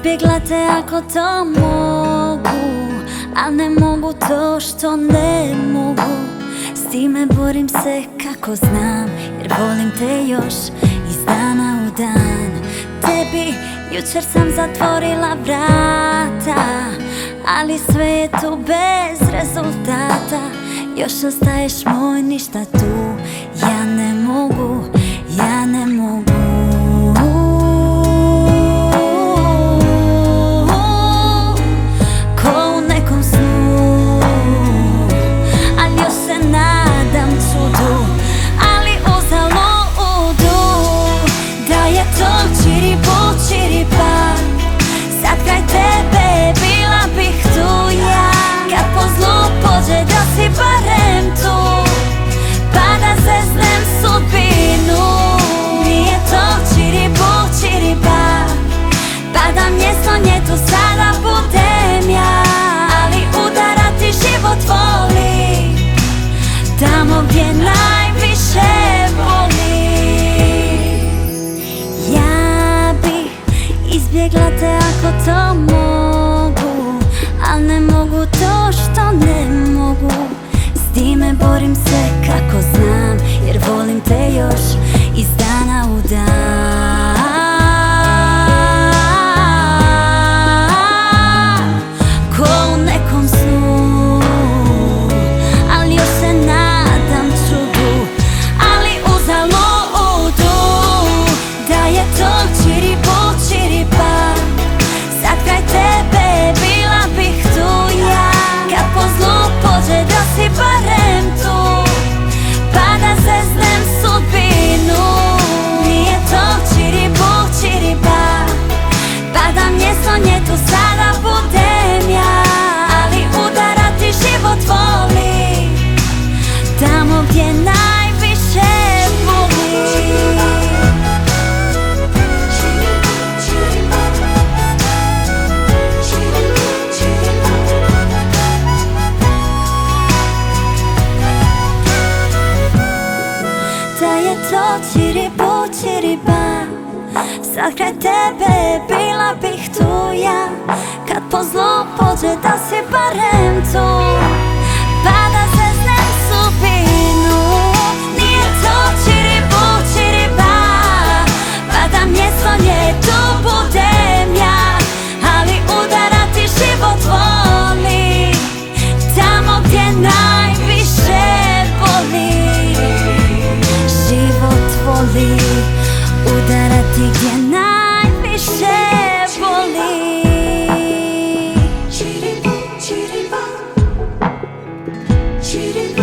Izbjegla te ako to mogu, al ne mogu to što ne mogu. S time borim se kako znam, jer volim te još iz dana u dan. Tebi jučer sam zatvorila vrata, ali sve je tu bez rezultata. Još ostaješ moj, ništa tu ja ne mogu, ja ne mogu. Ko u nekom snu, ali još se nadam čudu, ali uzaludu. Da je to čiribu čiripa, sad kraj tebe bila bih tu ja. Kad po zlu pođe da si barem tu, pa da zeznem sudbinu. Nije to čiribu čiripa, pa da mjesto nje tu sada budem ja. Ali udarati život voli, tamo gdje najviše boli. Ja bi izbjegla te ako to mogu, al ne mogu to što ne mogu. S time borim se kako znam, jer volim te još iz dana u dan. Ko u nekom snu, ali još se nadam čudu, ali uzaludu. Da je to čiribu čiripa, sad kraj tebe bila bih tu ja. Kad po zlu pođe da si barem tu, pa da zeznem sudbinu. Nije to čiribu čiripa, pa da mjesto nje tu sada budem ja. Ali udarati život voli, tamo gdje najviše boli. Da je to čiribu čiriba, sad kraj tebe bila bih tu ja. Kad po zlu pođe da si barem tu, pa da zeznem sudbinu. Nije to čiribu čiriba, pa da mjesto nje tu budem ja. Ali udarati život voli, tamo gdje najviše boli. Život voli udarati gdje najviše boli. Chiribu, chiriba, chiribu.